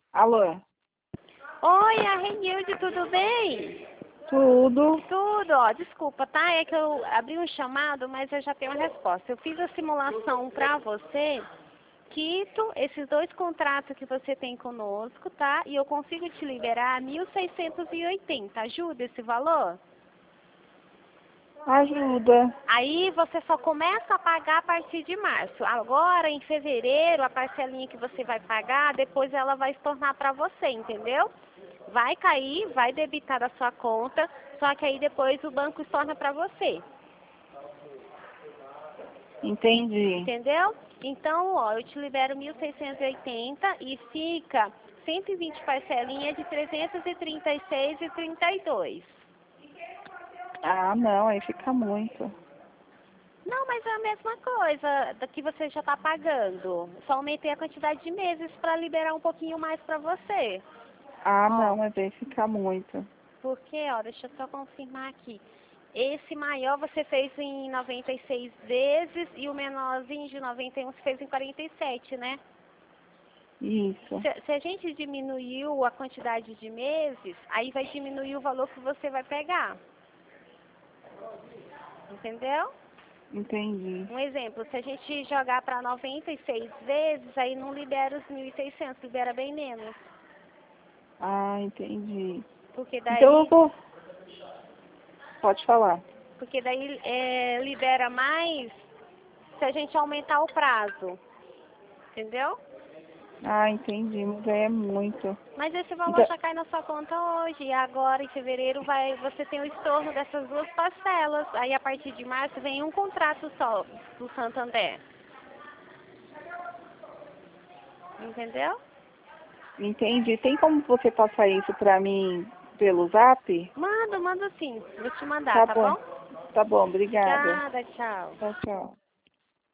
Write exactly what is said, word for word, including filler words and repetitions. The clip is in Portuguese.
Alô? Oi, a Renilde, tudo bem? Tudo. Tudo, ó, desculpa, tá? É que eu abri um chamado, mas eu já tenho a resposta. Eu fiz a simulação pra você, quito esses dois contratos que você tem conosco, tá? E eu consigo te liberar mil seiscentos e oitenta. Ajuda esse valor? Ajuda. Aí você só começa a pagar a partir de março. Agora, em fevereiro, a parcelinha que você vai pagar, depois ela vai se tornar para você, entendeu? Vai cair, vai debitar da sua conta, só que aí depois o banco torna para você. Entendi. Entendeu? Então, ó, eu te libero mil seiscentos e oitenta e fica cento e vinte parcelinhas de trezentos e trinta e seis reais e trinta e dois centavos. Ah, não, aí fica muito. Não, mas é a mesma coisa da que você já está pagando. Só aumentei a quantidade de meses para liberar um pouquinho mais para você. Ah, Ó, não, mas aí fica muito. porque, ó, deixa eu só confirmar aqui. Esse maior você fez em noventa e seis vezes e o menorzinho de noventa e um você fez em quarenta e sete, né? Isso. Se, se a gente diminuiu a quantidade de meses, aí vai diminuir o valor que você vai pegar. Entendeu? Entendi. Um exemplo, se a gente jogar para noventa e seis vezes, aí não libera os mil e seiscentos, libera bem menos. Ah, entendi. Porque Então eu daí, vou... Pode falar. porque daí é, libera mais se a gente aumentar o prazo. Entendeu? Ah, entendi, mas aí é muito. Mas esse valor Então, já cai na sua conta hoje. E agora, em fevereiro, vai, você tem o estorno dessas duas parcelas. Aí, a partir de março, vem um contrato só do Santander. Entendeu? entendi. Tem como você passar isso pra mim pelo Zap? Manda, manda sim. Vou te mandar, Tá tá bom. bom? Tá bom, obrigada. Obrigada, tchau. Tchau, tchau.